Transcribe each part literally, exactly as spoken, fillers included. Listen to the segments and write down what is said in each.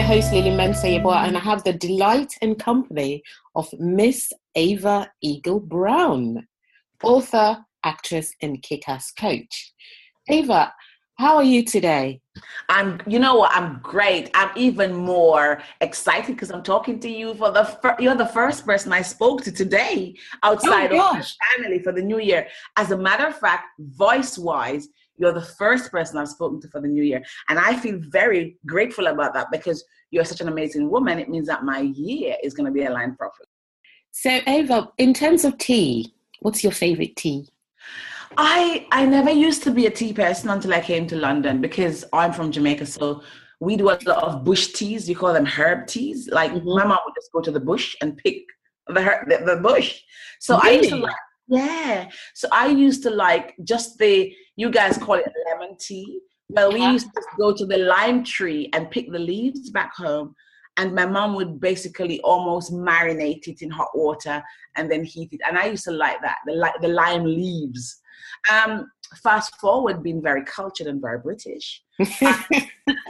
your host, Lily Mensah-Yeboah, and I have the delight and company of Miss Ava Eagle Brown, author, actress, and kick-ass coach. Ava, how are you today? I'm, you know what, I'm great. I'm even more excited because I'm talking to you for the fir- you're the first person I spoke to today outside Oh, of my family for the new year. As a matter of fact, voice-wise, you're the first person I've spoken to for the new year. And I feel very grateful about that because you're such an amazing woman. It means that my year is going to be aligned properly. So, Ava, in terms of tea, what's your favorite tea? I I never used to be a tea person until I came to London because I'm from Jamaica. So we do a lot of bush teas. You call them herb teas. Like Mm-hmm. my mom would just go to the bush and pick the her- the, the bush. So Really? I used to like, yeah. So I used to like just the, you guys call it lemon tea. Well, we Uh-huh. used to go to the lime tree and pick the leaves back home. And my mom would basically almost marinate it in hot water and then heat it. And I used to like that, the, li- the lime leaves. Um, fast forward, being very cultured and very British. I,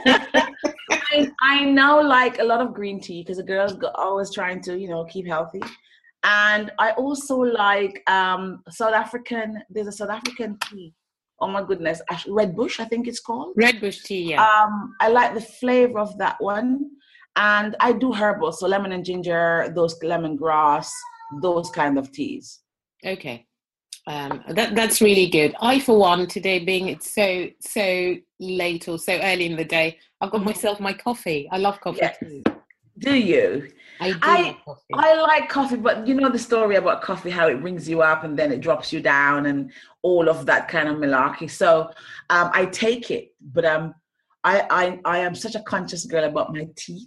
I now like a lot of green tea because the girls go, always trying to, you know, keep healthy. And I also like um, South African, there's a South African tea. Oh my goodness, Red Bush, I think it's called. Red Bush tea, yeah. Um, I like the flavor of that one. And I do herbal, so lemon and ginger, those lemongrass, those kind of teas. Okay. Um, that that's really good. I, for one, today being it's so so late or so early in the day, I've got myself my coffee. I love coffee Yes. too. Do you? I do I, love coffee. I like coffee, but you know the story about coffee, how it brings you up and then it drops you down and all of that kind of malarkey. So um, I take it, but um, I, I I am such a conscious girl about my teeth.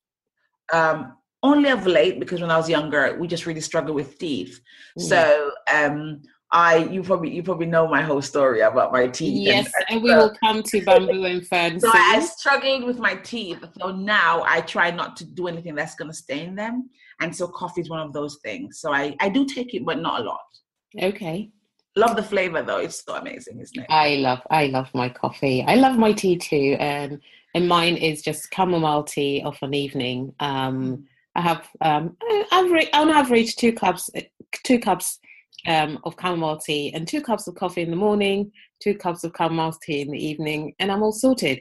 Um, only of late, because when I was younger, we just really struggled with teeth. Mm. So um, I, you probably, you probably know my whole story about my teeth. Yes, and, and we will come to bamboo and fern. So I struggled with my teeth. So now I try not to do anything that's going to stain them. And so coffee is one of those things. So I, I do take it, but not a lot. Okay. Love the flavor though. It's so amazing, isn't it? I love, I love my coffee. I love my tea too. And and mine is just chamomile tea of an evening. Um, I have um, average, on average two cups, two cups um, of chamomile tea and two cups of coffee in the morning, two cups of chamomile tea in the evening, and I'm all sorted.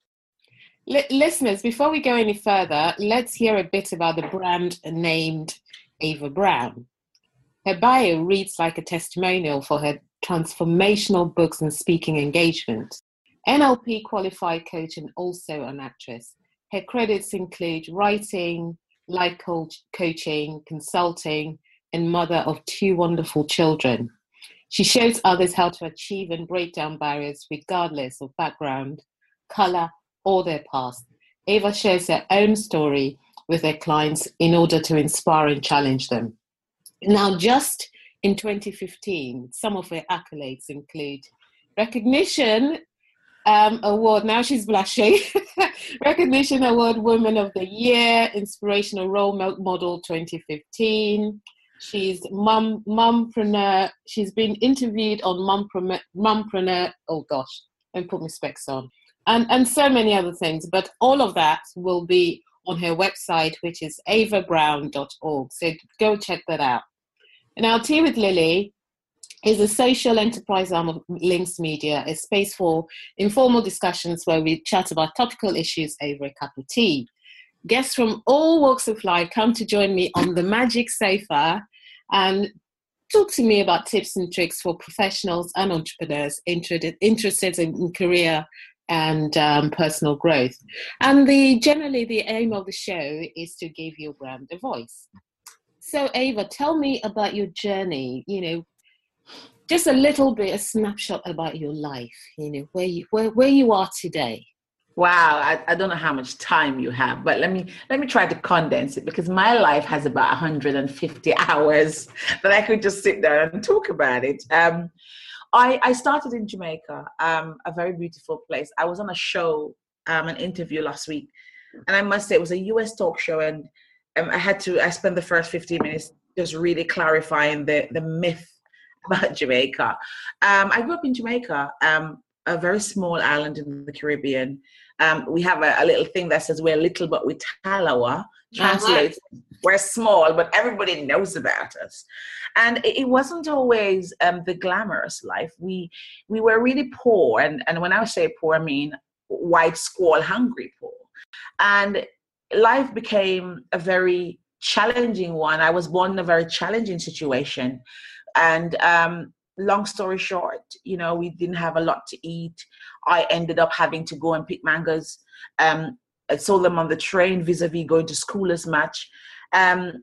L- listeners, before we go any further, let's hear a bit about the brand named Ava Brown. Her bio reads like a testimonial for her transformational books and speaking engagements. N L P qualified coach and also an actress. Her credits include writing, life coach, coaching, consulting, and mother of two wonderful children. She shows others how to achieve and break down barriers regardless of background, color, or their past. Ava shares her own story with her clients in order to inspire and challenge them. Now, just in twenty fifteen, some of her accolades include recognition um, award. Now she's blushing. Recognition award, Woman of the Year, Inspirational Role Model twenty fifteen. She's mum, mumpreneur. She's been interviewed on mumpreneur. mumpreneur oh gosh, don't put my specs on. And, and so many other things. But all of that will be on her website, which is ava brown dot org. So go check that out. Now, Tea with Lily is a social enterprise arm of Links Media, a space for informal discussions where we chat about topical issues over a cup of tea. Guests from all walks of life come to join me on the magic sofa and talk to me about tips and tricks for professionals and entrepreneurs interested, interested in career and um, personal growth. And the generally the aim of the show is to give your brand a voice. So Ava, tell me about your journey, you know, just a little bit, a snapshot about your life, you know, where you, where, where you are today. Wow, I, I don't know how much time you have, but let me let me try to condense it because my life has about one hundred fifty hours that I could just sit there and talk about it. Um, I, I started in Jamaica, um, a very beautiful place. I was on a show, um, an interview last week, and I must say it was a U S talk show, and um, I had to, I spent the first fifteen minutes just really clarifying the, the myth about Jamaica. Um, I grew up in Jamaica, um, a very small island in the Caribbean. Um, we have a, a little thing that says we're little but we talawa, translates Uh-huh. we're small, but everybody knows about us. And it, it wasn't always um, the glamorous life. We we were really poor, and, and when I say poor, I mean white squall hungry poor. And life became a very challenging one. I was born in a very challenging situation. And um, long story short, you know, we didn't have a lot to eat. I ended up having to go and pick mangoes. Um, I sold them on the train vis-a-vis going to school as much. Um,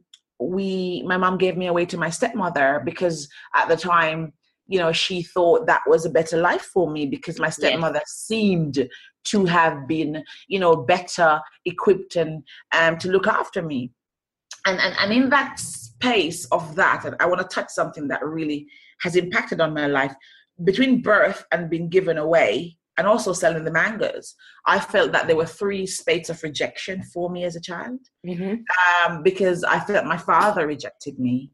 we, my mom gave me away to my stepmother because at the time, you know, she thought that was a better life for me because my stepmother yes. seemed to have been, you know, better equipped and um, to look after me. And, and and in that space of that, and I want to touch something that really has impacted on my life, between birth and being given away and also selling the mangoes, I felt that there were three states of rejection for me as a child. Mm-hmm. Um, because I felt my father rejected me.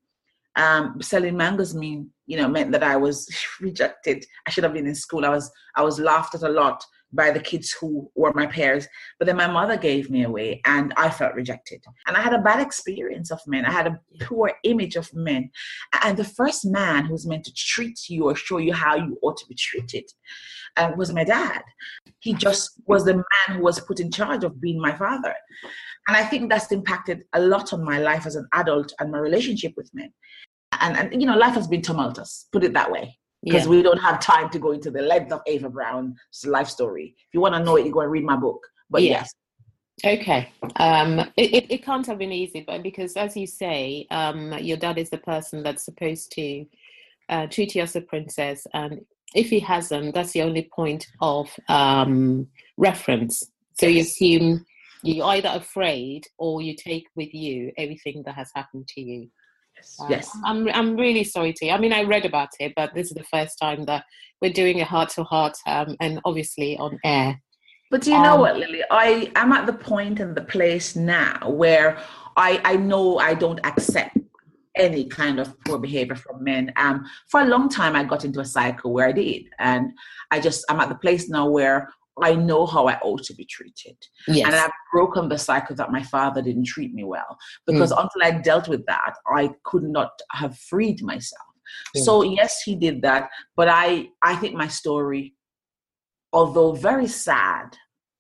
Um, selling mangoes mean, you know, meant that I was rejected. I should have been in school. I was I was laughed at a lot by the kids who were my peers. But then my mother gave me away and I felt rejected. And I had a bad experience of men. I had a poor image of men. And the first man who's meant to treat you or show you how you ought to be treated uh, was my dad. He just was the man who was put in charge of being my father. And I think that's impacted a lot on my life as an adult and my relationship with men. And, and you know, life has been tumultuous, put it that way. Because yeah. we don't have time to go into the length of Ava Brown's life story. If you want to know it, you go and read my book. But yeah. yes. Okay. Um, it, it, it can't have been easy, but because as you say, um, your dad is the person that's supposed to uh, treat you as a princess. And if he hasn't, that's the only point of um, reference. So yes. you assume you're either afraid or you take with you everything that has happened to you. Um, yes, I'm I'm really sorry to you. I mean, I read about it, but this is the first time that we're doing a heart-to-heart, um, and obviously on air. But you um, know what, Lily? I am at the point and the place now where I I know I don't accept any kind of poor behavior from men. Um, for a long time, I got into a cycle where I did, and I just I'm at the place now where I know how I ought to be treated. Yes. And I've broken the cycle that my father didn't treat me well. Because mm. until I dealt with that, I could not have freed myself. Mm. So yes, he did that. But I, I think my story, although very sad,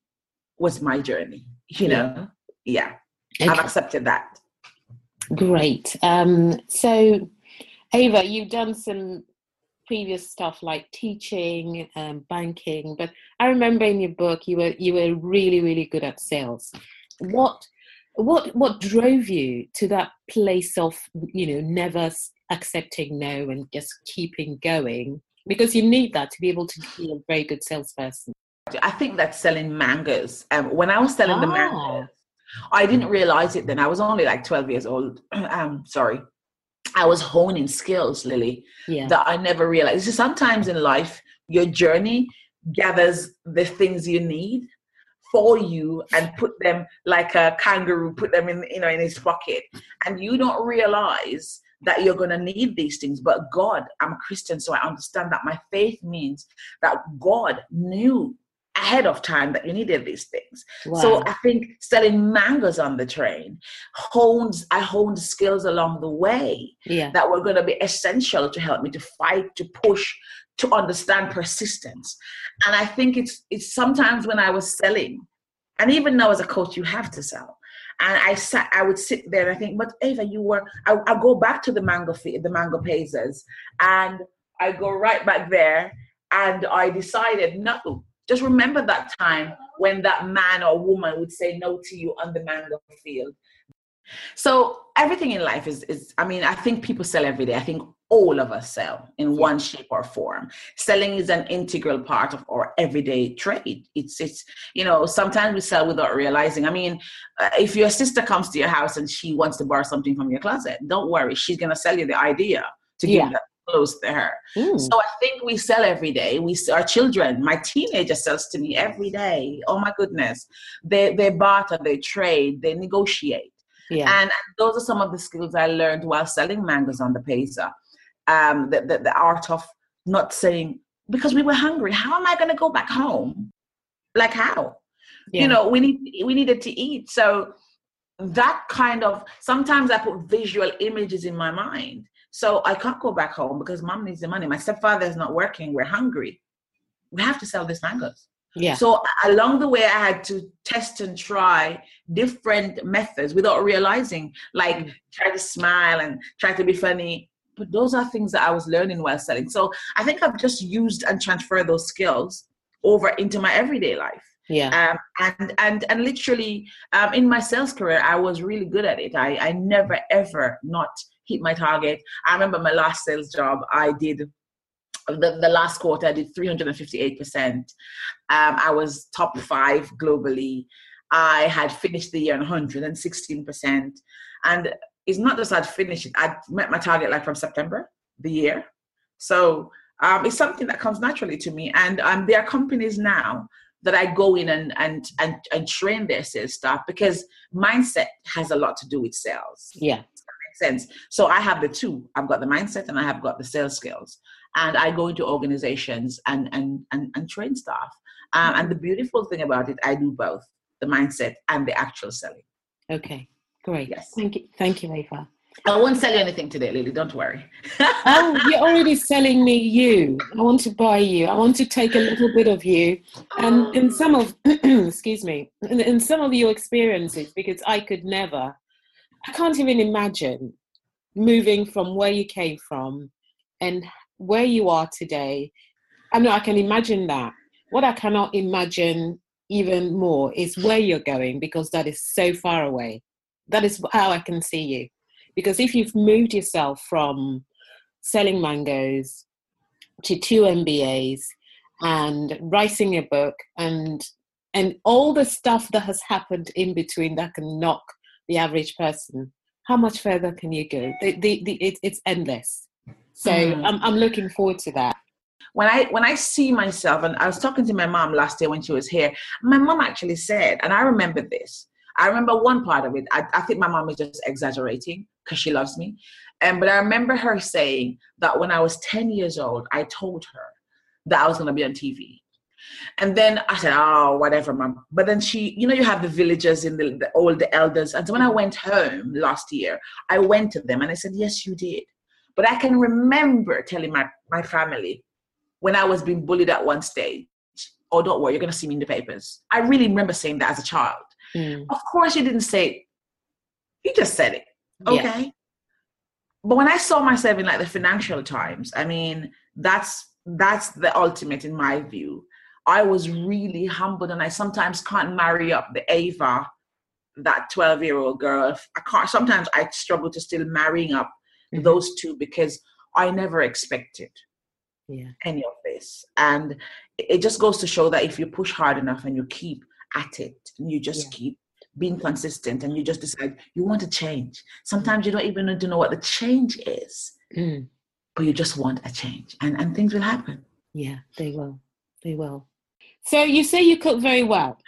was my journey. You know? Yeah. yeah. Okay. I've accepted that. Great. Um, so, Ava, you've done some previous stuff like teaching, um, banking, but I remember in your book you were you were really really good at sales. What what what drove you to that place of, you know, never accepting no and just keeping going? Because you need that to be able to be a very good salesperson. I think that's selling mangoes. Um, when I was selling ah. the mangoes, I didn't realize it then. I was only like twelve years old. um, sorry. I was honing skills, Lily, yeah. that I never realized. So sometimes in life, your journey gathers the things you need for you and put them like a kangaroo, put them in, you know, in his pocket. And you don't realize that you're going to need these things. But God, I'm a Christian, so I understand that my faith means that God knew ahead of time that you needed these things. Wow. So I think selling mangoes on the train honed, I honed skills along the way yeah. that were going to be essential to help me to fight, to push, to understand persistence. And I think it's it's sometimes when I was selling, and even now as a coach, you have to sell. And I sat, I would sit there and I think, but Ava, you were, I, I go back to the mango, the mango pazers, and I go right back there, and I decided, no, just remember that time when that man or woman would say no to you on the mango field. So everything in life is, is, I mean, I think people sell every day. I think all of us sell in yeah. one shape or form. Selling is an integral part of our everyday trade. It's, it's, you know, sometimes we sell without realizing. I mean, uh, if your sister comes to your house and she wants to borrow something from your closet, don't worry. She's going to sell you the idea to give yeah. that close to her. Mm. So I think we sell every day. We our children, my teenager sells to me every day. Oh my goodness. They, they barter, they trade, they negotiate. Yeah. And those are some of the skills I learned while selling mangoes on the Pacer. Um, the, the, the art of not saying, because we were hungry, how am I going to go back home? Like how? Yeah. You know, we need we needed to eat. So that kind of, sometimes I put visual images in my mind. So I can't go back home because mom needs the money. My stepfather is not working. We're hungry. We have to sell these mangoes. Yeah. So along the way, I had to test and try different methods without realizing, like mm. try to smile and try to be funny. But those are things that I was learning while selling. So I think I've just used and transferred those skills over into my everyday life. Yeah. Um, and, and, and literally um, in my sales career, I was really good at it. I, I never, ever not hit my target. I remember my last sales job, I did The, the last quarter, I did three hundred fifty-eight percent. Um, I was top five globally. I had finished the year on one hundred sixteen percent. And it's not just I'd finished it, I'd met my target like from September, the year. So um, it's something that comes naturally to me. And um, there are companies now that I go in and, and, and, and train their sales staff, because mindset has a lot to do with sales. Yeah. Sense. So I have the two. I've got the mindset and I have got the sales skills. And I go into organizations and and and, and train staff. Um, and the beautiful thing about it, I do both the mindset and the actual selling. Okay, great. Yes. Thank you. Thank you, Ava. I won't sell you anything today, Lily. Don't worry. Oh, you're already selling me you. I want to buy you. I want to take a little bit of you. And in some of, excuse me, in, in some of your experiences, because I could never, I can't even imagine moving from where you came from and where you are today. I know I can imagine that. What I cannot imagine even more is where you're going, because that is so far away. That is how I can see you. Because if you've moved yourself from selling mangoes to two M B As and writing a book and and all the stuff that has happened in between that can knock the average person, how much further can you go? The, the, the, it, it's endless. So mm. I'm I'm looking forward to that. When I when I see myself, and I was talking to my mom last year when she was here, my mom actually said, and I remember this, I remember one part of it. I, I think my mom is just exaggerating because she loves me. Um, but I remember her saying that when I was ten years old, I told her that I was going to be on T V. And then I said, oh, whatever, mom. But then she, you know, you have the villagers in the, the all the elders. And so when I went home last year, I went to them and I said, yes, you did. But I can remember telling my, my family when I was being bullied at one stage, oh, don't worry, you're going to see me in the papers. I really remember saying that as a child. Mm. Of course, you didn't say it. You just said it. Okay. Yeah. But when I saw myself in like the Financial Times, I mean, that's that's the ultimate in my view. I was really humbled, and I sometimes can't marry up the Ava, that twelve-year-old girl. I can't. Sometimes I struggle to still marrying up mm-hmm. those two, because I never expected yeah. any of this. And it just goes to show that if you push hard enough and you keep at it, and you just yeah. keep being consistent, and you just decide you want to change. Sometimes you don't even need to know what the change is, mm. but you just want a change, and, and things will happen. Yeah, they will. They will. So you say you cook very well.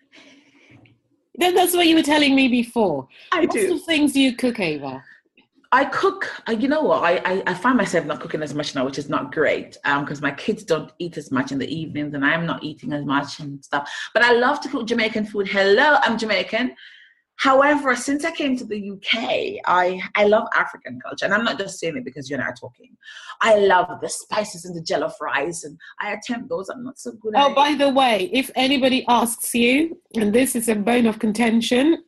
That's what you were telling me before. I what do. What sort of things do you cook, Ava? I cook, you know what, I, I, I find myself not cooking as much now, which is not great, because um, my kids don't eat as much in the evenings, and I'm not eating as much and stuff. But I love to cook Jamaican food. Hello, I'm Jamaican. However, since I came to the U K, I, I love African culture. And I'm not just saying it because you and I are talking. I love the spices and the jollof rice, and I attempt those. I'm not so good at Oh, it. by the way, if anybody asks you, and this is a bone of contention,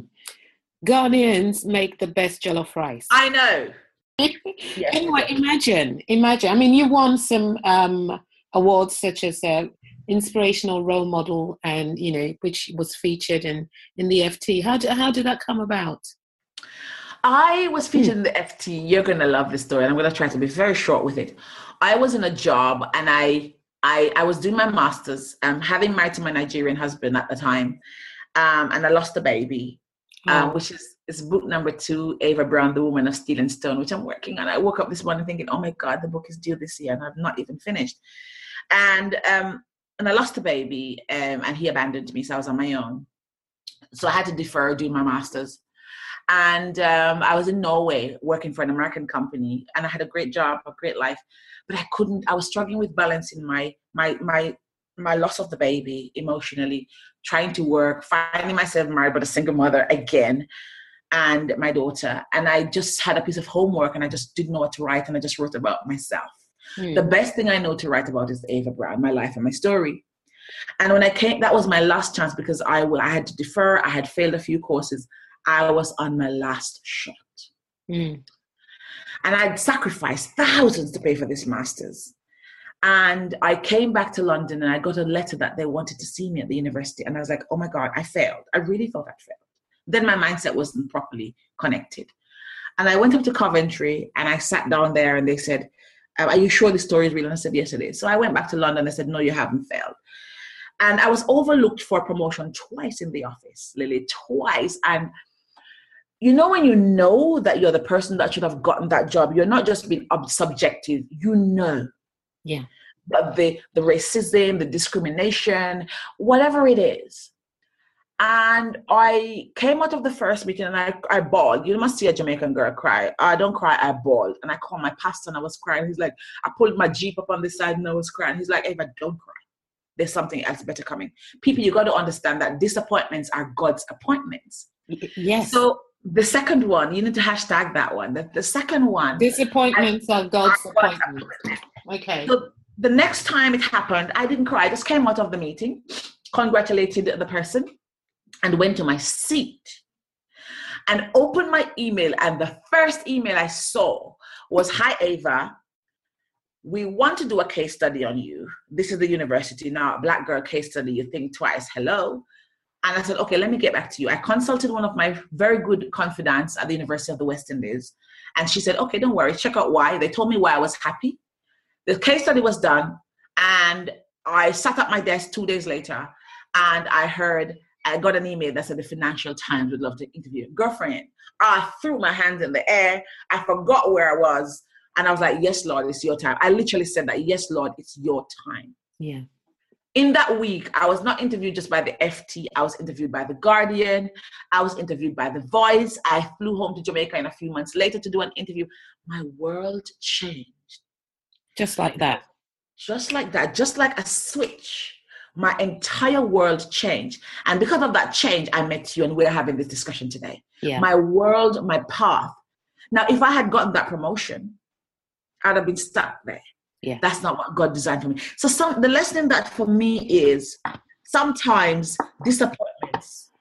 Ghanaians make the best jollof rice. I know. Yes, anyway, imagine, imagine. I mean, you won some um, awards such as uh, Inspirational Role Model, and you know, which was featured in, in the F T. How did how did that come about? I was featured hmm. in the F T. You're gonna love this story, and I'm gonna try to be very short with it. I was in a job, and I I, I was doing my master's, um, having married to my Nigerian husband at the time, um, and I lost a baby. Oh. Um, which is, is book number two, Ava Brown, The Woman of Steel and Stone, which I'm working on. I woke up this morning thinking, oh my God, the book is due this year and I've not even finished. And um, and I lost the baby um, and he abandoned me, so I was on my own. So I had to defer doing my master's. And um, I was in Norway working for an American company, and I had a great job, a great life, but I couldn't, I was struggling with balancing my, my, my, my loss of the baby emotionally, trying to work, finding myself married but a single mother again, and my daughter. And I just had a piece of homework and I just didn't know what to write, and I just wrote about myself. Mm. The best thing I know to write about is Ava Brown, my life and my story. And when I came, that was my last chance because I, I had to defer. I had failed a few courses. I was on my last shot. Mm. And I'd sacrificed thousands to pay for this master's. And I came back to London and I got a letter that they wanted to see me at the university. And I was like, oh my God, I failed. I really thought I'd failed. Then my mindset wasn't properly connected. And I went up to Coventry and I sat down there and they said, are you sure the story is real? And I said, yes, it is. So I went back to London and I said, no, you haven't failed. And I was overlooked for promotion twice in the office, Lily, twice. And you know, when you know that you're the person that should have gotten that job, you're not just being subjective, you know. Yeah. But the, the racism, the discrimination, whatever it is. And I came out of the first meeting and I, I bawled. You must see a Jamaican girl cry. I don't cry, I bawled. And I called my pastor and I was crying. He's like, I pulled my Jeep up on the side and I was crying. He's like, Ava, don't cry. There's something else better coming. People, you got to understand that disappointments are God's appointments. Yes. So the second one, you need to hashtag that one. The, the second one. Disappointments I, are God's are appointments. Okay. So the next time it happened, I didn't cry. I just came out of the meeting, congratulated the person, and went to my seat and opened my email. And the first email I saw was, hi, Ava. We want to do a case study on you. This is the university. Now, a Black girl case study, you think twice. Hello. And I said, okay, let me get back to you. I consulted one of my very good confidants at the University of the West Indies. And she said, okay, don't worry. Check out why. They told me why I was happy. The case study was done. And I sat at my desk two days later. And I heard, I got an email that said the Financial Times would love to interview you. Girlfriend, I threw my hands in the air. I forgot where I was. And I was like, yes, Lord, it's your time. I literally said that, yes, Lord, it's your time. Yeah. In that week, I was not interviewed just by the F T. I was interviewed by The Guardian. I was interviewed by The Voice. I flew home to Jamaica and a few months later to do an interview. My world changed. Just like that. Just like that. Just like a switch. My entire world changed. And because of that change, I met you and we're having this discussion today. Yeah. My world, my path. Now, if I had gotten that promotion, I'd have been stuck there. Yeah. That's not what God designed for me. So some the lesson in that for me is sometimes disappointments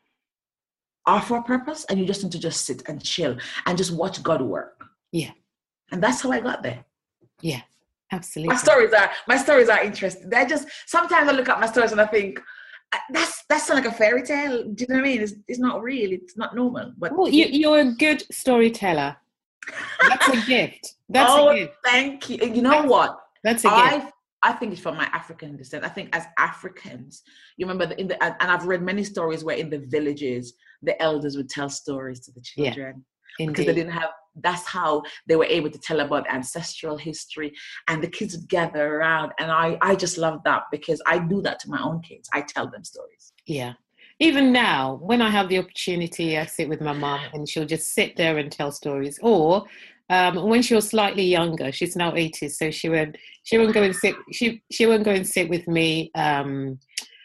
are for a purpose and you just need to just sit and chill and just watch God work. Yeah. And that's how I got there. Yeah, absolutely. My stories are my stories are interesting. They just sometimes I look at my stories and I think that's that's like a fairy tale. Do you know what I mean? It's, it's not real. It's not normal. But well, you, you're a good storyteller. That's a gift. That's oh, a gift. Thank you. You know that's, what? That's a I, gift. I think it's from my African descent. I think as Africans, you remember the, in the and I've read many stories where in the villages the elders would tell stories to the children yeah, because they didn't have. That's how they were able to tell about ancestral history, and the kids would gather around. And I, I just love that because I do that to my own kids. I tell them stories. Yeah. Even now, when I have the opportunity, I sit with my mum and she'll just sit there and tell stories. Or um, when she was slightly younger, she's now eighty, so she won't she won't go and sit she she won't go and sit with me, um,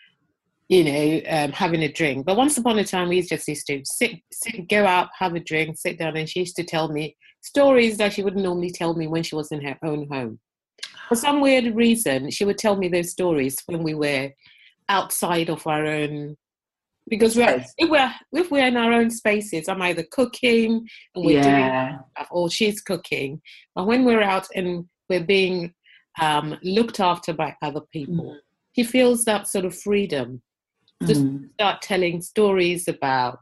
you know, um, having a drink. But once upon a time, we just used to sit, sit, go out, have a drink, sit down, and she used to tell me stories that she wouldn't normally tell me when she was in her own home. For some weird reason, she would tell me those stories when we were outside of our own. Because we're, if we're if we're in our own spaces, I'm either cooking and we're yeah. doing stuff, or she's cooking. But when we're out and we're being um, looked after by other people, mm. she feels that sort of freedom to mm. start telling stories about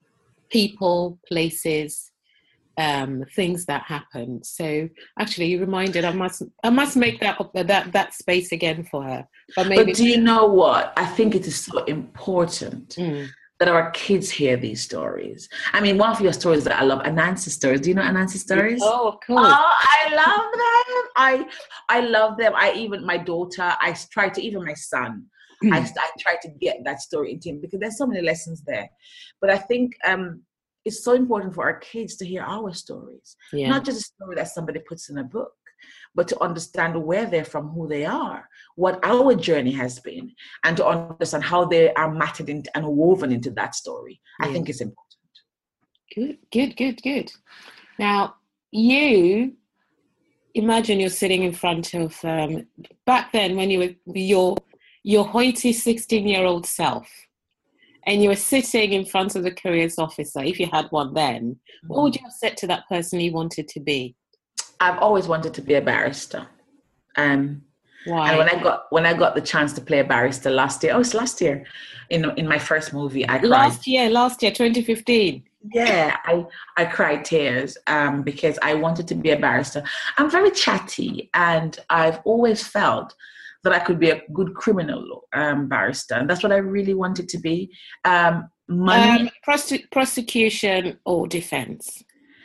people, places, um, things that happen. So actually, you reminded I must I must make that that that space again for her. But, maybe but do you know what? I think it is so important mm. that our kids hear these stories. I mean, one of your stories that I love, Anansi stories. Do you know Anansi stories? Oh, of course. Oh, I love them. I I love them. I even my daughter. I try to even my son. Mm. I I try to get that story into him because there's so many lessons there. But I think um, it's so important for our kids to hear our stories, yeah. not just a story that somebody puts in a book. but to understand where they're from, who they are, what our journey has been, and to understand how they are mattered into and woven into that story. Yeah. I think it's important. Good, good, good, good. Now, you imagine you're sitting in front of, um, back then when you were your, your hoity sixteen-year-old self, and you were sitting in front of the careers officer, if you had one then, mm-hmm. what would you have said to that person you wanted to be? I've always wanted to be a barrister. Um, Why? And when I got when I got the chance to play a barrister last year, oh, it's last year, in in my first movie, I cried. Last year, last year, twenty fifteen. Yeah, I, I cried tears um, because I wanted to be a barrister. I'm very chatty, and I've always felt that I could be a good criminal um, barrister, and that's what I really wanted to be. Um, money, um, prose- prosecution or defense,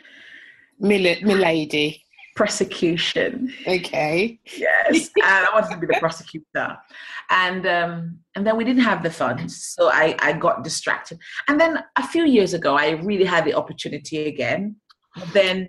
Mil- milady. Prosecution. Okay. Yes, and I wanted to be the prosecutor, and um, and then we didn't have the funds, so I, I got distracted. And then a few years ago, I really had the opportunity again. Then,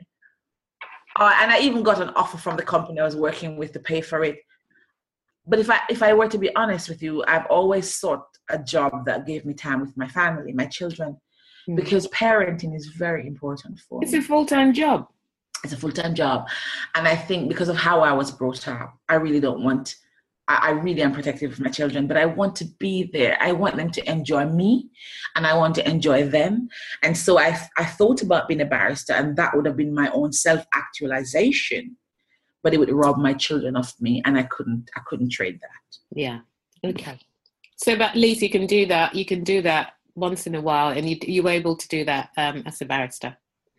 uh, and I even got an offer from the company I was working with to pay for it. But if I if I were to be honest with you, I've always sought a job that gave me time with my family, my children, mm-hmm. because parenting is very important for it's me. It's a full-time job. It's a full-time job. And I think because of how I was brought up, I really don't want, I, I really am protective of my children, but I want to be there. I want them to enjoy me, and I want to enjoy them. And so I, I thought about being a barrister, and that would have been my own self-actualization, but it would rob my children of me, and I couldn't, I couldn't trade that. Yeah. Okay. So, but at least you can do that. You can do that once in a while, and you, you were able to do that um, as a barrister.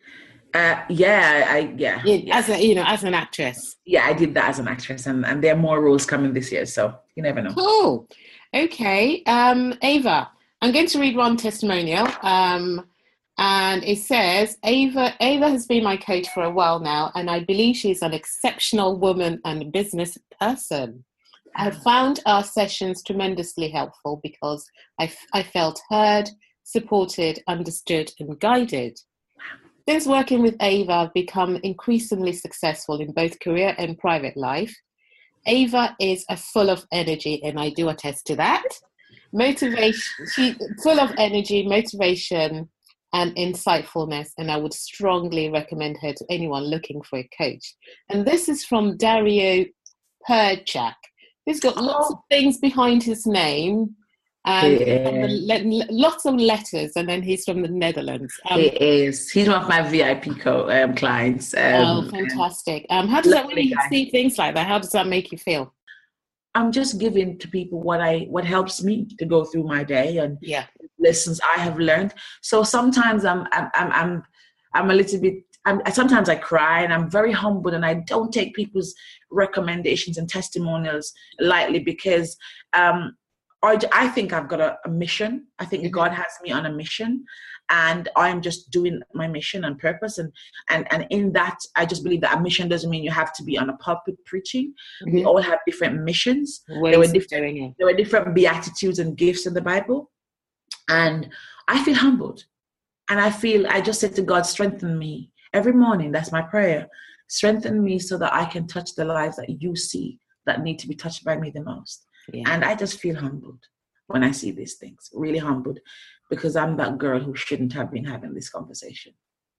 Uh, yeah, I yeah. yeah. As a, you know, as an actress. Yeah, I did that as an actress, and, and there are more roles coming this year, so you never know. Cool. Okay, um, Ava, I'm going to read one testimonial, um, and it says, Ava, Ava has been my coach for a while now, and I believe she's an exceptional woman and business person. I have found our sessions tremendously helpful because I, I felt heard, supported, understood, and guided. Since working with Ava, I've become increasingly successful in both career and private life. Ava is a full of energy, and I do attest to that. Motivation, she full of energy, motivation, and insightfulness, and I would strongly recommend her to anyone looking for a coach. And this is from Dario Perchak. He's got lots of things behind his name. Um, yeah. the, lots of letters, and then he's from the Netherlands. Um, he is. He's one of my V I P co um, clients. Um, oh, fantastic! Um, how does that when you guy. see things like that? How does that make you feel? I'm just giving to people what I what helps me to go through my day and yeah. lessons I have learned. So sometimes I'm I'm I'm I'm, I'm a little bit. I'm, sometimes I cry, and I'm very humbled, and I don't take people's recommendations and testimonials lightly because. Um, I think I've got a, a mission. I think mm-hmm. God has me on a mission, and I'm just doing my mission on purpose. And, and, and in that, I just believe that a mission doesn't mean you have to be on a pulpit preaching. Mm-hmm. We all have different missions. Ways there were different, there were different beatitudes and gifts in the Bible. And I feel humbled. And I feel, I just said to God, strengthen me. Every morning, that's my prayer. Strengthen me so that I can touch the lives that you see that need to be touched by me the most. Yeah. And I just feel humbled when I see these things, really humbled, because I'm that girl who shouldn't have been having this conversation.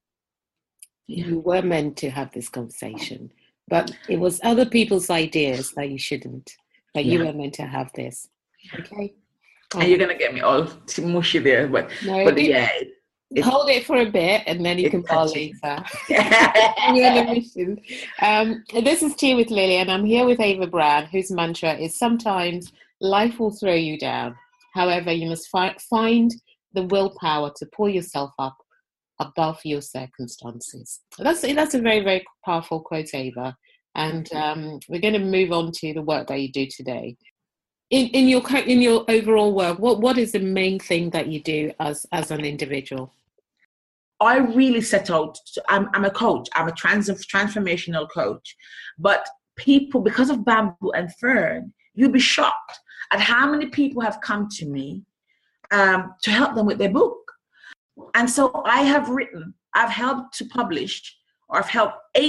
Yeah. You were meant to have this conversation, but it was other people's ideas that you shouldn't, that yeah. you were meant to have this. Okay. And um, you're going to get me all mushy there, but, no, but it, yeah. It, hold it for a bit, and then you can call later. You're on a mission. Um, this is Tea with Lily, and I'm here with Ava Brown, whose mantra is sometimes life will throw you down. However, you must fi- find the willpower to pull yourself up above your circumstances. That's that's a very, very powerful quote, Ava. And um, we're going to move on to the work that you do today. In in your in your overall work, what, what is the main thing that you do as as an individual? I really set out, to, I'm, I'm a coach, I'm a trans, transformational coach, but people, because of Bamboo and Fern, you'll be shocked at how many people have come to me um, to help them with their book. And so I have written, I've helped to publish, or I've helped eight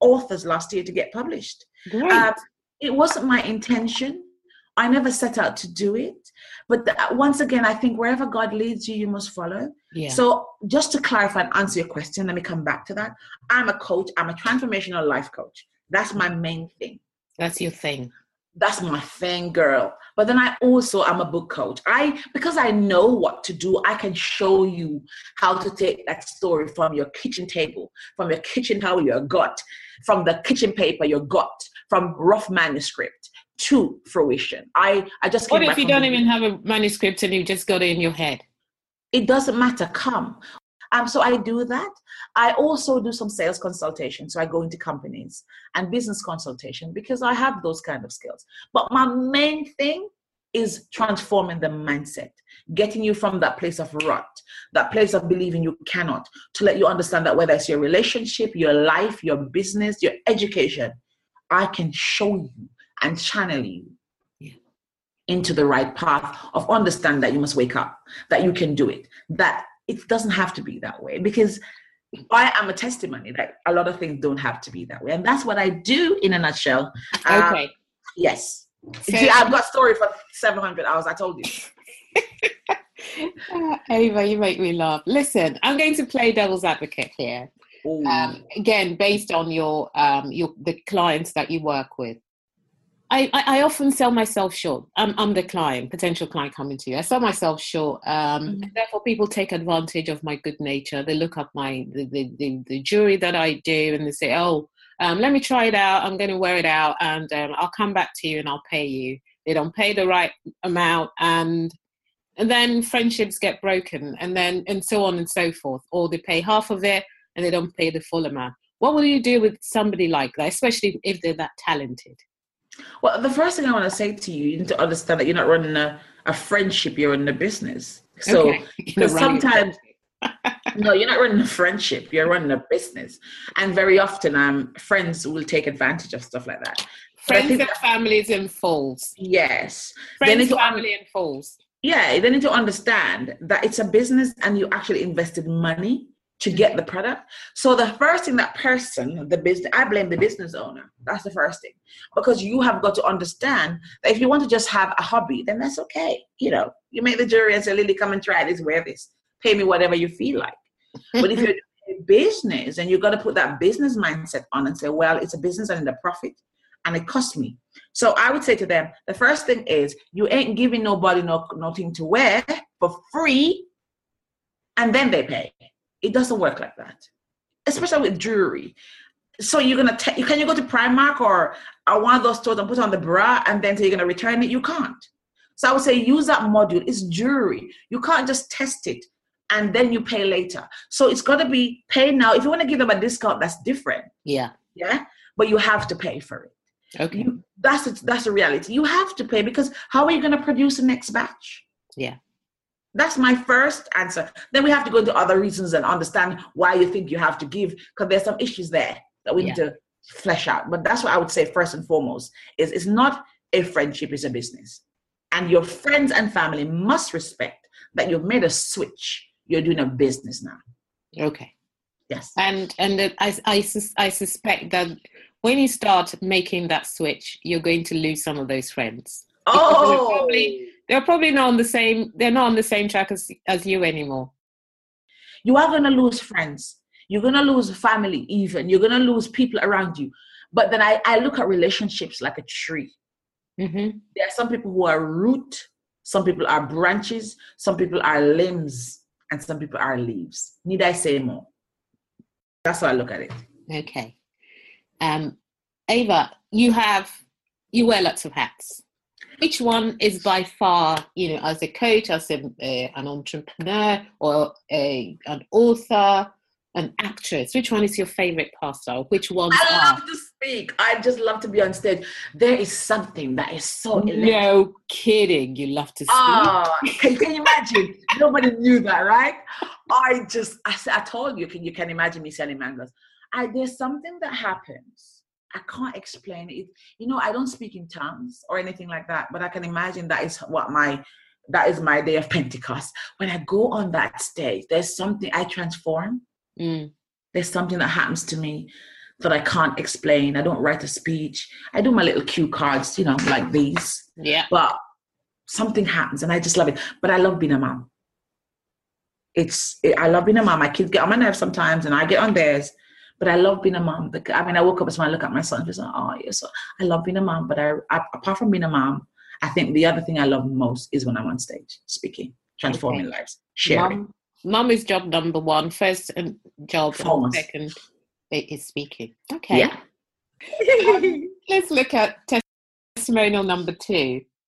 authors last year to get published. Great. Um, it wasn't my intention. I never set out to do it. But the, once again, I think wherever God leads you, you must follow. Yeah. So just to clarify and answer your question, let me come back to that. I'm a coach. I'm a transformational life coach. That's my main thing. That's your thing. That's my thing, girl. But then I also am a book coach. I because I know what to do, I can show you how to take that story from your kitchen table, from your kitchen towel, your gut, from the kitchen paper, your gut, from rough manuscript to fruition. I, I just What if you don't even have a manuscript and you just got it in your head? It doesn't matter. Come. Um, so I do that. I also do some sales consultation. So I go into companies and business consultation because I have those kind of skills. But my main thing is transforming the mindset, getting you from that place of rut, that place of believing you cannot, to let you understand that whether it's your relationship, your life, your business, your education, I can show you and channel you yeah. into the right path of understand that you must wake up, that you can do it, that it doesn't have to be that way, because I am a testimony that a lot of things don't have to be that way. And that's what I do in a nutshell. Okay. Um, yes. So, See, I've got story for seven hundred hours, I told you. uh, Ava, you make me laugh. Listen, I'm going to play devil's advocate here. Um, again, based on your, um, your the clients that you work with. I, I, I often sell myself short. I'm, I'm the client, potential client coming to you. I sell myself short. Um, mm-hmm. Therefore, people take advantage of my good nature. They look up my the, the, the, the jewelry that I do and they say, oh, um, let me try it out. I'm going to wear it out and um, I'll come back to you and I'll pay you. They don't pay the right amount and and then friendships get broken and then and so on and so forth. Or they pay half of it and they don't pay the full amount. What will you do with somebody like that, especially if they're that talented? Well, the first thing I want to say to you, you need to understand that you're not running a, a friendship, you're running a business. So, because okay. sometimes, no, you're not running a friendship, you're running a business. And very often, um, friends will take advantage of stuff like that. Friends and that, families in falls. Yes. Friends, family in falls. Yeah, they need to understand that it's a business and you actually invested money to get the product. So the first thing that person, the business, I blame the business owner. That's the first thing. Because you have got to understand that if you want to just have a hobby, then that's okay. You know, you make the jewelry and say, Lily, come and try this, wear this. Pay me whatever you feel like. But if you're doing a business and you've got to put that business mindset on and say, well, it's a business and a profit and it costs me. So I would say to them, the first thing is you ain't giving nobody no, nothing to wear for free and then they pay. It doesn't work like that, especially with jewelry. So you're gonna take, can you go to Primark or, or one of those stores and put on the bra and then say you're gonna return it? You can't. So I would say use that module. It's jewelry. You can't just test it and then you pay later. So it's gotta be pay now. If you want to give them a discount, that's different. Yeah. Yeah. But you have to pay for it. Okay. You, that's a, that's a reality. You have to pay because how are you gonna produce the next batch? Yeah. That's my first answer. Then we have to go into other reasons and understand why you think you have to give, because there's some issues there that we yeah. need to flesh out. But that's what I would say first and foremost is it's not a friendship, it's a business. And your friends and family must respect that you've made a switch. You're doing a business now. Okay. Yes. And and I, I, I suspect that when you start making that switch, you're going to lose some of those friends. Oh, they're probably, they're probably not on the same. They're not on the same track as as you anymore. You are going to lose friends. You're going to lose family. Even you're going to lose people around you. But then I, I look at relationships like a tree. Mm-hmm. There are some people who are root. Some people are branches. Some people are limbs, and some people are leaves. Need I say more? That's how I look at it. Okay, um, Ava, you have you wear lots of hats. Which one is by far, you know, as a coach, as a, uh, an entrepreneur, or a an author, an actress? Which one is your favorite pastime? Which ones I are? love to speak. I just love to be on stage. There is something that is so electric. No kidding. You love to speak. Oh, can, can you imagine? Nobody knew that, right? I just, I, I told you, can you can imagine me selling mangoes. I, there's something that happens. I can't explain it. You know, I don't speak in tongues or anything like that, but I can imagine that is what my, that is my day of Pentecost. When I go on that stage, there's something I transform. Mm. There's something that happens to me that I can't explain. I don't write a speech. I do my little cue cards, you know, like these. Yeah. But something happens and I just love it. But I love being a mom. It's, it, I love being a mom. My kids get on my nerves sometimes and I get on theirs. But I love being a mom. I mean, I woke up this morning, I look at my son and just like, oh, yeah. So I love being a mom. But I, I, apart from being a mom, I think the other thing I love most is when I'm on stage speaking, transforming okay. lives, sharing. Mom, mom is job number one. First and job, and second is speaking. Okay. Yeah. um, let's look at testimonial number two.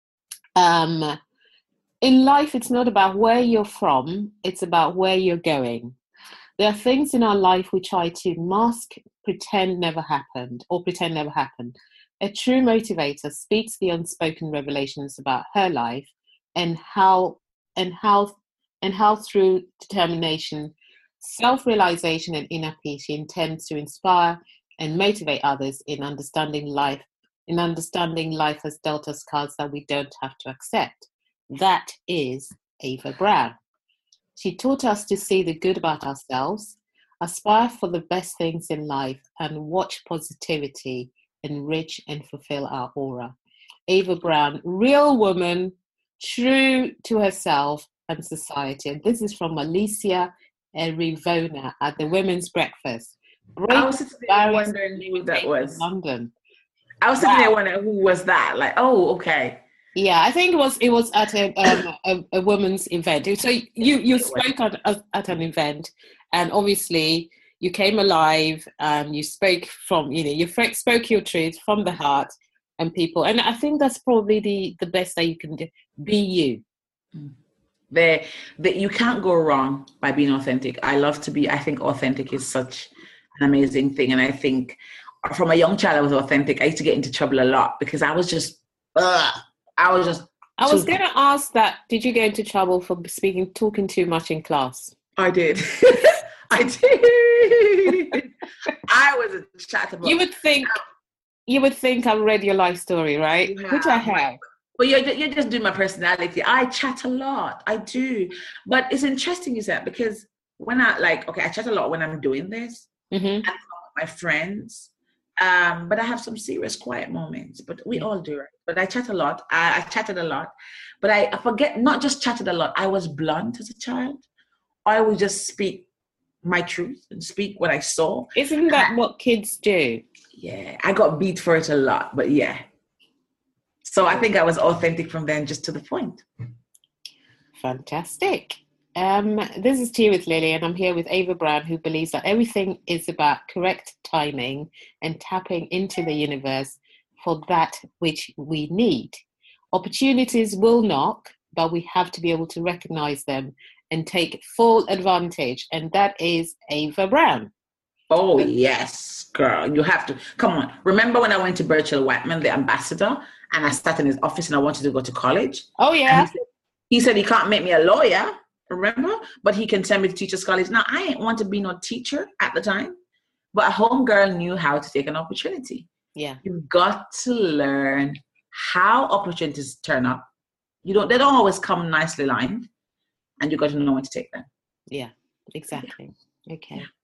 Um, in life, it's not about where you're from. It's about where you're going. There are things in our life we try to mask, pretend never happened, or pretend never happened. A true motivator speaks the unspoken revelations about her life and how and how and how through determination, self-realization and inner peace she intends to inspire and motivate others in understanding life, in understanding life has dealt us cards that we don't have to accept. That is Ava Brown. She taught us to see the good about ourselves, aspire for the best things in life, and watch positivity enrich and fulfill our aura. Ava Brown, real woman, true to herself and society. And this is from Alicia Rivona at the Women's Breakfast. I was sitting there wondering who that was. London. I was sitting wow. there wondering who was that. Like, oh, okay. Yeah, I think it was it was at a um, a, a women's event. So you you spoke at at an event, and obviously you came alive. Um, you spoke from you know you spoke your truth from the heart, and people. And I think that's probably the the best that you can do. Be you. There, that you can't go wrong by being authentic. I love to be. I think authentic is such an amazing thing, and I think from a young child I was authentic. I used to get into trouble a lot because I was just. Ugh, I was just. I was going to ask that. Did you get into trouble for speaking, talking too much in class? I did. I did. I was a chatterbox. You would think. You would think I've read your life story, right? Yeah, Which I have. But you're, you're just doing my personality. I chat a lot. I do. But it's interesting, you said, because when I like, okay, I chat a lot when I'm doing this, mm-hmm. and with my friends. Um, but I have some serious quiet moments, but we all do, right? But I chat a lot. I, I chatted a lot, but I, I forget, not just chatted a lot. I was blunt as a child. I would just speak my truth and speak what I saw. Isn't that I, what kids do? Yeah, I got beat for it a lot, but yeah. So I think I was authentic from then, just to the point. Fantastic. Um, this is Tea with Lily, and I'm here with Ava Brown, who believes that everything is about correct timing and tapping into the universe for that which we need. Opportunities will knock, but we have to be able to recognize them and take full advantage, and that is Ava Brown. Oh, yes, girl. You have to. Come on. Remember when I went to Burchell Whiteman, the ambassador, and I sat in his office and I wanted to go to college? Oh, yeah. He said, he said he can't make me a lawyer. Remember? But he can send me to teacher's college. Now, I didn't want to be no teacher at the time, but a homegirl knew how to take an opportunity. Yeah. You've got to learn how opportunities turn up. You don't, they don't always come nicely lined, and you got to know when to take them. Yeah, exactly. Okay. Yeah.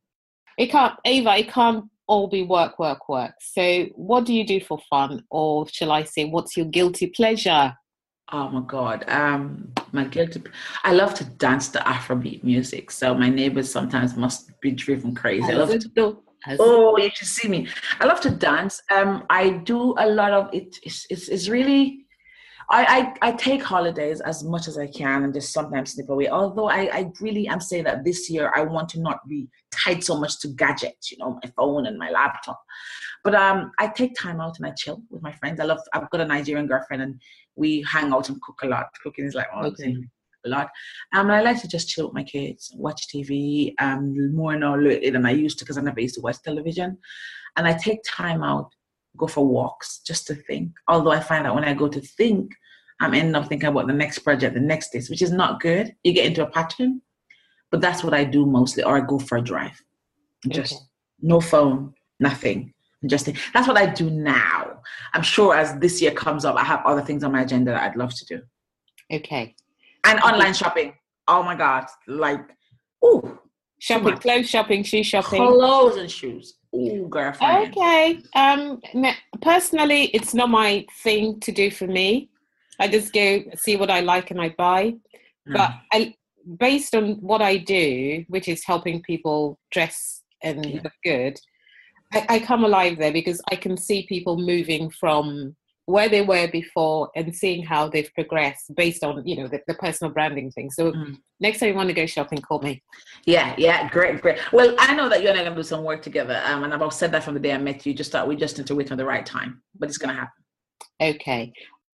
It can't, Ava, it can't all be work, work, work. So what do you do for fun? Or shall I say, what's your guilty pleasure? Oh my God. Um, my guilty. I love to dance to Afrobeat music. So my neighbors sometimes must be driven crazy. I love to, oh, you should see me. I love to dance. Um, I do a lot of it. It's, it's, it's really, I, I, I take holidays as much as I can and just sometimes slip away. Although I, I really am saying that this year I want to not be tied so much to gadgets, you know, my phone and my laptop. But um, I take time out and I chill with my friends. I love, I've got a Nigerian girlfriend and we hang out and cook a lot. Cooking is like one of the things a lot. Um, I like to just chill with my kids, watch T V, um, more now lately than I used to because I never used to watch television. And I take time out, go for walks just to think. Although I find that when I go to think, I'm ending up thinking about the next project, the next day, which is not good. You get into a pattern. But that's what I do mostly, or I go for a drive. Just okay. No phone, nothing. Just think. That's what I do now. I'm sure as this year comes up, I have other things on my agenda that I'd love to do. Okay. And online shopping. Oh my God. Like, ooh. Shopping, clothes shopping, shoe shopping. Clothes and shoes. Ooh, girlfriend. Okay. Um, personally, it's not my thing to do for me. I just go see what I like and I buy. Mm. But I, based on what I do, which is helping people dress and yeah. look good, I, I come alive there because I can see people moving from where they were before and seeing how they've progressed based on, you know, the, the personal branding thing. So mm. next time you want to go shopping, call me. Yeah, yeah, great, great. Well, I know that you and I are going to do some work together. Um, and I've said that from the day I met you. Just thought we just need to wait on the right time, but it's going to happen. Okay.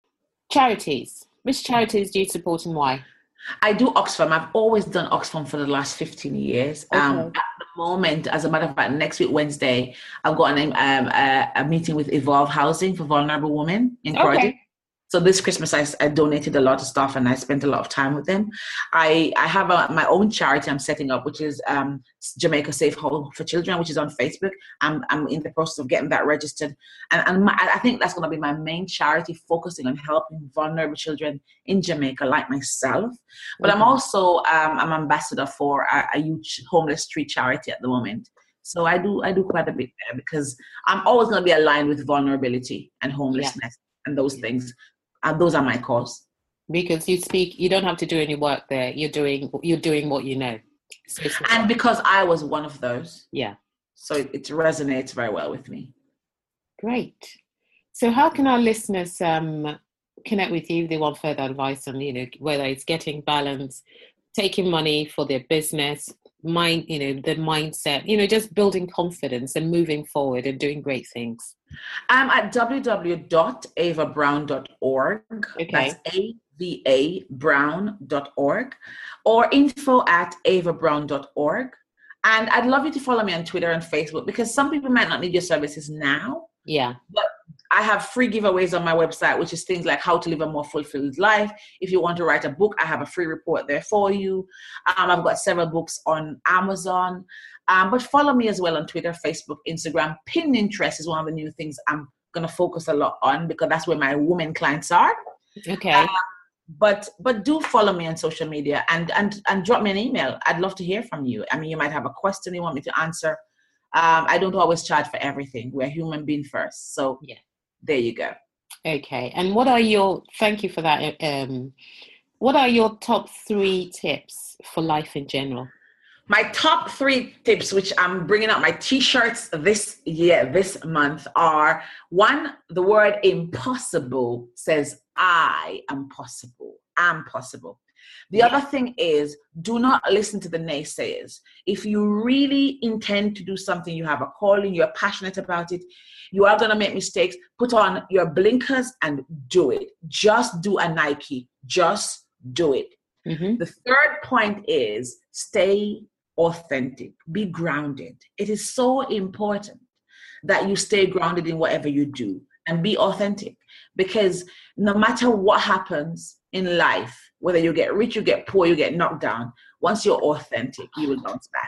Charities. Which charities do you support and why? I do Oxfam. I've always done Oxfam for the last fifteen years. Okay. Um, at the moment, as a matter of fact, next week, Wednesday, I've got an, um, a, a meeting with Evolve Housing for vulnerable women in Croydon. Okay. So this Christmas, I, I donated a lot of stuff and I spent a lot of time with them. I, I have a, my own charity I'm setting up, which is um, Jamaica Safe Home for Children, which is on Facebook. I'm I'm in the process of getting that registered. And, and my, I think that's going to be my main charity, focusing on helping vulnerable children in Jamaica like myself. But mm-hmm. I'm also um, I'm ambassador for a, a youth homeless street charity at the moment. So I do I do quite a bit there because I'm always going to be aligned with vulnerability and homelessness yeah. and those things. And those are my cause. Because you speak, you don't have to do any work there. You're doing, you're doing what you know. So, so, and because I was one of those. Yeah. So it, it resonates very well with me. Great. So how can our listeners um, connect with you if they want further advice on, you know, whether it's getting balance, taking money for their business, mind, you know, the mindset, you know, just building confidence and moving forward and doing great things? I'm at w w w dot ava brown dot org. Okay. That's A V A brown dot org or info at ava brown dot org. And I'd love you to follow me on Twitter and Facebook because some people might not need your services now. Yeah. But I have free giveaways on my website, which is things like how to live a more fulfilled life. If you want to write a book, I have a free report there for you. Um, I've got several books on Amazon. Um, but follow me as well on Twitter, Facebook, Instagram. Pinterest is one of the new things I'm going to focus a lot on because that's where my women clients are. Okay. Uh, but but do follow me on social media and, and, and drop me an email. I'd love to hear from you. I mean, you might have a question you want me to answer. Um, I don't always charge for everything. We're human being first. So yeah, there you go. Okay. And what are your, thank you for that. Um, what are your top three tips for life in general? My top three tips, which I'm bringing out my t-shirts this year, this month, are one, the word impossible says, I am possible. I'm possible. The yeah. other thing is, do not listen to the naysayers. If you really intend to do something, you have a calling, you're passionate about it, you are going to make mistakes, put on your blinkers and do it. Just do a Nike. Just do it. Mm-hmm. The third point is stay authentic, be grounded. It is so important that you stay grounded in whatever you do and be authentic because no matter what happens in life, whether you get rich, you get poor, you get knocked down, once you're authentic, you will bounce back.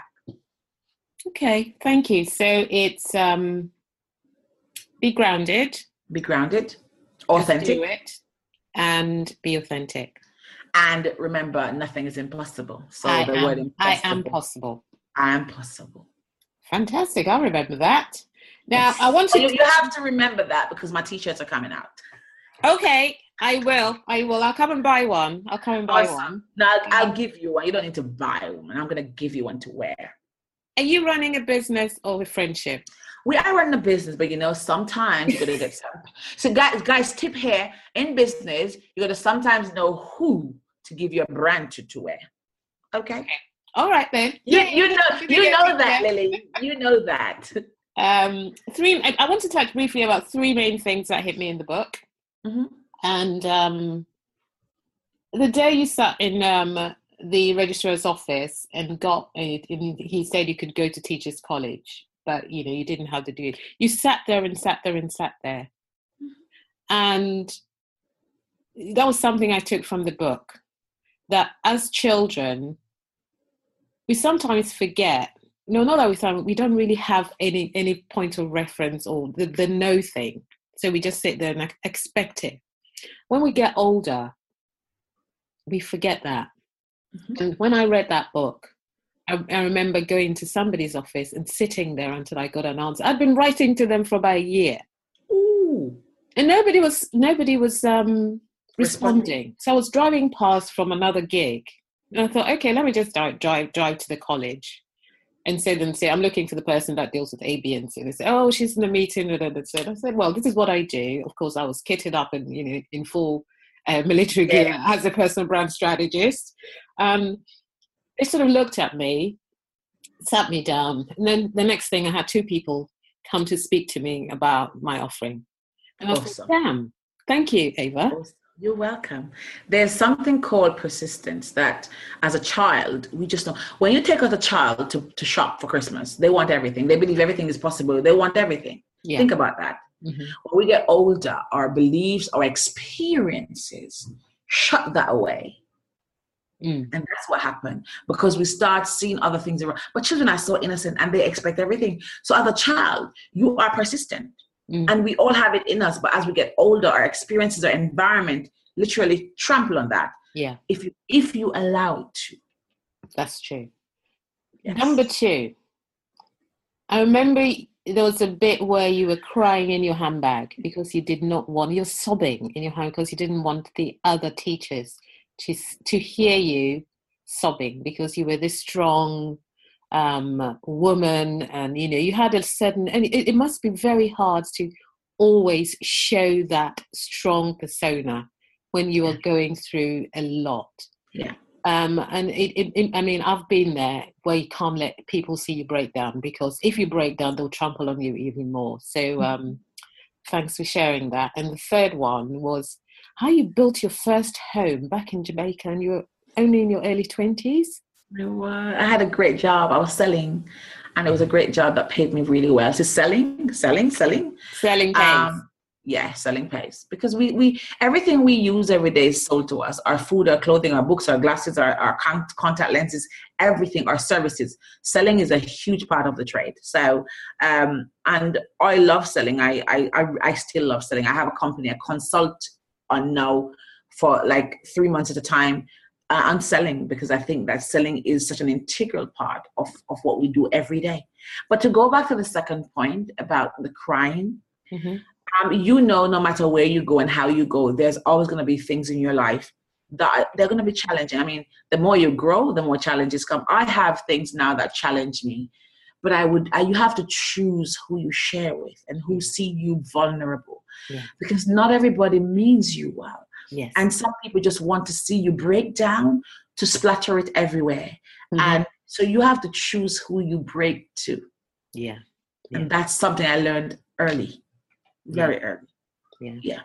Okay, thank you. So it's um, be grounded. Be grounded, authentic. Just do it and be authentic. And remember, nothing is impossible. So I the am, word impossible. I am possible. I am possible. Fantastic. I'll remember that. Now, yes. I want to... You, you have to remember that because my t-shirts are coming out. Okay, I will. I will. I'll come and buy one. I'll come and buy awesome. one. No, I'll, I'll give you one. You don't need to buy one. I'm going to give you one to wear. Are you running a business or a friendship? We are running a business, but you know, sometimes you're going to get some. So guys, guys, tip here, in business, you got to sometimes know who to give your brand to, to wear. Okay? Okay. All right then. You, you know, you know that, Lily. You know that. Um, three. I, I want to touch briefly about three main things that hit me in the book. Mm-hmm. And um, the day you sat in um, the registrar's office and got it, and he said you could go to teachers' college, but you know you didn't have to do it. You sat there and sat there and sat there, and that was something I took from the book. That as children, we sometimes forget. No, not that we time. We don't really have any any point of reference or the, the no thing. So we just sit there and expect it. When we get older, we forget that. Mm-hmm. And when I read that book, I, I remember going to somebody's office and sitting there until I got an answer. I'd been writing to them for about a year. Ooh. And nobody was nobody was um, responding. Responding. So I was driving past from another gig. And I thought, okay, let me just drive drive, drive to the college and say them, say, I'm looking for the person that deals with A, B, and C. They said, oh, she's in a meeting. And I said, I said, well, this is what I do. Of course, I was kitted up in, you know, in full uh, military gear Yeah. as a personal brand strategist. Um, they sort of looked at me, sat me down. And then the next thing, I had two people come to speak to me about my offering. And I Awesome. thought, damn, thank you, Ava. Awesome. You're welcome. There's something called persistence that as a child, we just know. When you take out a child to, to shop for Christmas, they want everything. They believe everything is possible. They want everything. Yeah. Think about that. Mm-hmm. When we get older, our beliefs, our experiences shut that away. Mm. And that's what happened because we start seeing other things around. But children are so innocent and they expect everything. So as a child, you are persistent. Mm. And we all have it in us. But as we get older, our experiences, our environment literally trample on that. Yeah. If you if you allow it to. That's true. Yes. Number two, I remember there was a bit where you were crying in your handbag because you did not want, you're sobbing in your hand because you didn't want the other teachers to to hear you sobbing because you were this strong um, woman, and you know you had a certain, and it, it must be very hard to always show that strong persona when you are going through a lot. Yeah. Um, and it, it, it, I mean, I've been there where you can't let people see you break down because if you break down, they'll trample on you even more. So um, mm-hmm. thanks for sharing that. And the third one was how you built your first home back in Jamaica, and you were only in your early twenties. I had a great job. I was selling, and it was a great job that paid me really well. So selling, selling, selling. Selling pays. Um, yeah, selling pays. Because we, we everything we use every day is sold to us. Our food, our clothing, our books, our glasses, our, our contact lenses, everything, our services. Selling is a huge part of the trade. So, um, and I love selling. I, I, I, I still love selling. I have a company, I consult on now for like three months at a time. Uh, I'm selling because I think that selling is such an integral part of, of what we do every day. But to go back to the second point about the crying, mm-hmm. um, you know, no matter where you go and how you go, there's always going to be things in your life that they're going to be challenging. I mean, the more you grow, the more challenges come. I have things now that challenge me, but I would, I, you have to choose who you share with and who see you vulnerable, yeah. because not everybody means you well. Yes. And some people just want to see you break down to splatter it everywhere. Mm-hmm. And so you have to choose who you break to. Yeah. yeah. And that's something I learned early, very yeah. early. Yeah. yeah.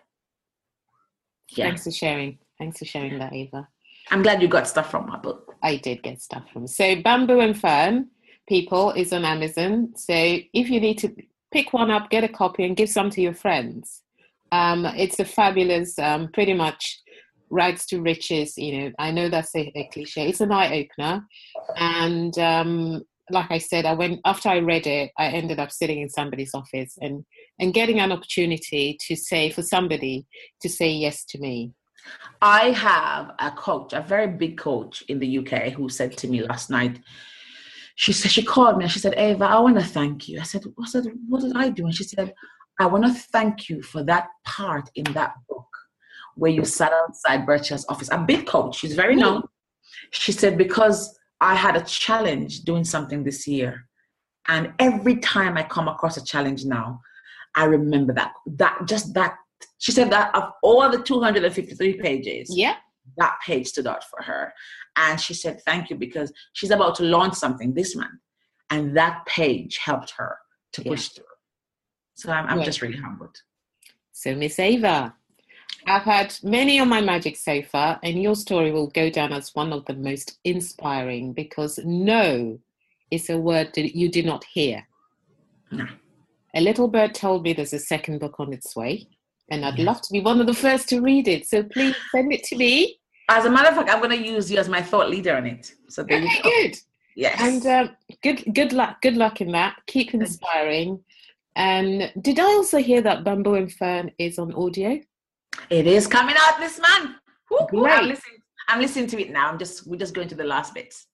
Yeah. Thanks for sharing. Thanks for sharing that, Ava. I'm glad you got stuff from my book. I did get stuff from. So Bamboo and Fern, people, is on Amazon. So if you need to pick one up, get a copy and give some to your friends. Um, it's a fabulous, um, pretty much rags to riches. You know, I know that's a, a cliche. It's an eye opener. And um, like I said, I went after I read it, I ended up sitting in somebody's office and, and getting an opportunity to say, for somebody to say yes to me. I have a coach, a very big coach in the U K who said to me last night, she said, she called me and she said, Ava, I want to thank you. I said, I said, what did I do? And she said, I want to thank you for that part in that book where you sat outside Bertha's office. A big coach, she's very known. She said, because I had a challenge doing something this year. And every time I come across a challenge now, I remember that, that just that. She said that of all the two hundred fifty-three pages, yeah, that page stood out for her. And she said, thank you, because she's about to launch something this month. And that page helped her to push yeah. through. So I'm, I'm right. just really humbled. So Miss Ava, I've had many on my magic so far, and your story will go down as one of the most inspiring because no is a word that you did not hear. No. A little bird told me there's a second book on its way, and I'd yes. love to be one of the first to read it. So please send it to me. As a matter of fact, I'm going to use you as my thought leader on it. So there okay, you go. Good. Yes. And um, good, good luck. Good luck in that. Keep inspiring. And did I also hear that Bamboo and Fern is on audio? It is coming out this month. Woo, Great. I'm listening. I'm listening to it now. I'm just we're just going to the last bits.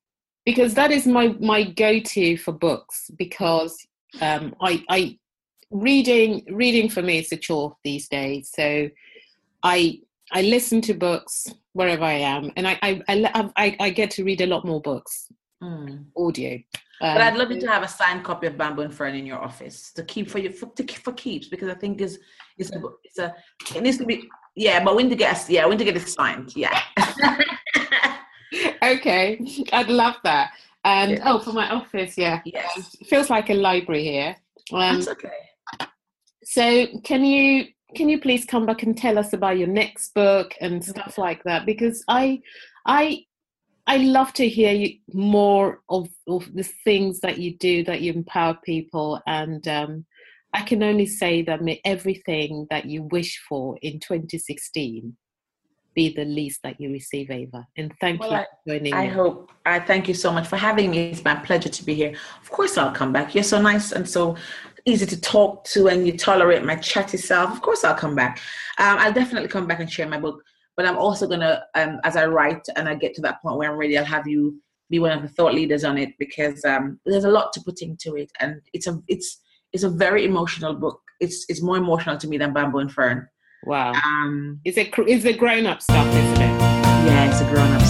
because that is my my go-to for books, because um, I I reading reading for me is a chore these days. So I I listen to books wherever I am, and I I I, I, I get to read a lot more books, mm. audio. Um, but I'd love you to have a signed copy of Bamboo and Fern in your office to keep for you for, to, for keeps, because I think is it's a it's a it needs to be yeah, but we need to get us yeah we need to get it signed yeah. Okay, I'd love that. And yeah. oh, for my office, yeah, yes, it feels like a library here. Um, That's okay. So can you can you please come back and tell us about your next book and stuff like that? Because I I I love to hear you more of, of the things that you do, that you empower people, and um, I can only say that may everything that you wish for in twenty sixteen be the least that you receive, Ava. And thank well, you I, for joining I me. hope I thank you so much for having me. It's my pleasure to be here. Of course, I'll come back. You're so nice and so easy to talk to, and you tolerate my chatty self. Of course, I'll come back. Um, I'll definitely come back and share my book. But I'm also gonna, um, as I write and I get to that point where I'm ready, I'll have you be one of the thought leaders on it, because um, there's a lot to put into it, and it's a it's it's a very emotional book. It's it's more emotional to me than Bamboo and Fern. Wow. Um, It's a it's a grown up stuff, isn't it? yeah, it's a grown up